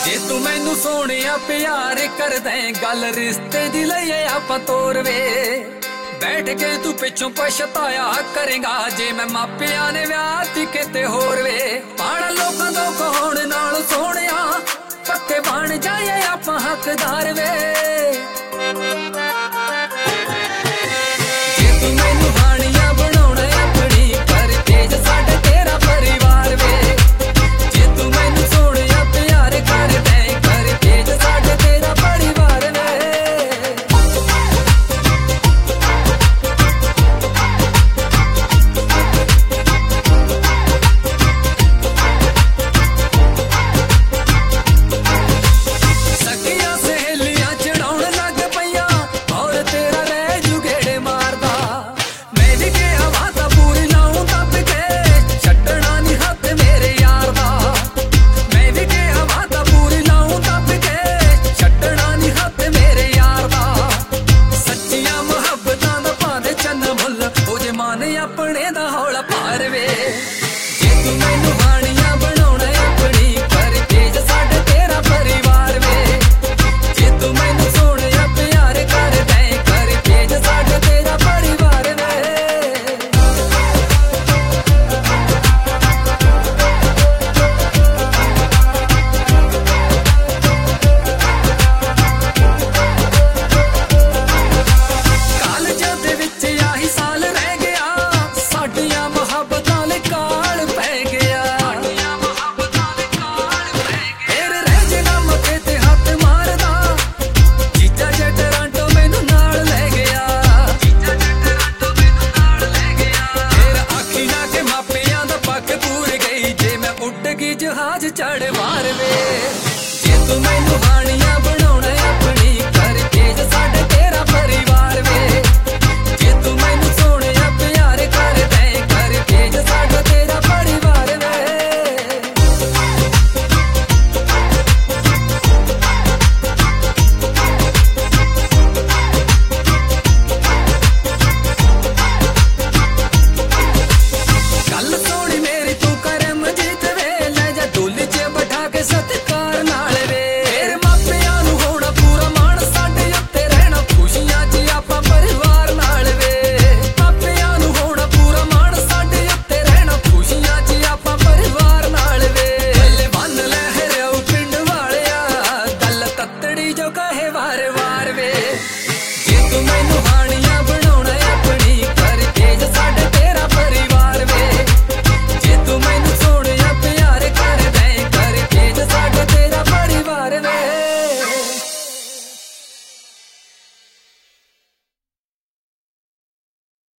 जे तू मैनू सोनिया प्यार कर दे गल रिश्ते दी लईए आपां तोर वे बैठ के तू पिछों पछताया करेगा जे मैं मापिया ने व्याह ती किते होर वे पाड़ा लोकां दो कहोण नाल सोहणिया पक्के बन जाए आपां हकदार वे जे तू मैनू हानिया बनाउणा अपनी कर तेज साडे तेरा परिवार वे जे तू मैनू सोहणिया प्यार कर दे कर तेज साडे तेरा परिवार वे अपने दा हौला पार वे जे तू मैनू हानिया बनाउणा अपनी कर तेज साडे तेरा परिवार वे जे तू मैनू सोहणिया प्यार कर दे कर तेज साडे तेरा परिवार वे कालजां दे विच आही साल रह गया साडियां मुहब्बतां ले काल पै गया फिर रह जाना मथे ते हत्थ मारदा जीजा जे टरांटो मैनू नाल ले गया फिर आखी ना के मापियां दा पग पूर गई जे मैं उड़ गई जहाज चढ़ मार वे जे तू मैनू हानिया बनाउणा अपनी कर तेज साडे तेरा परिवार वे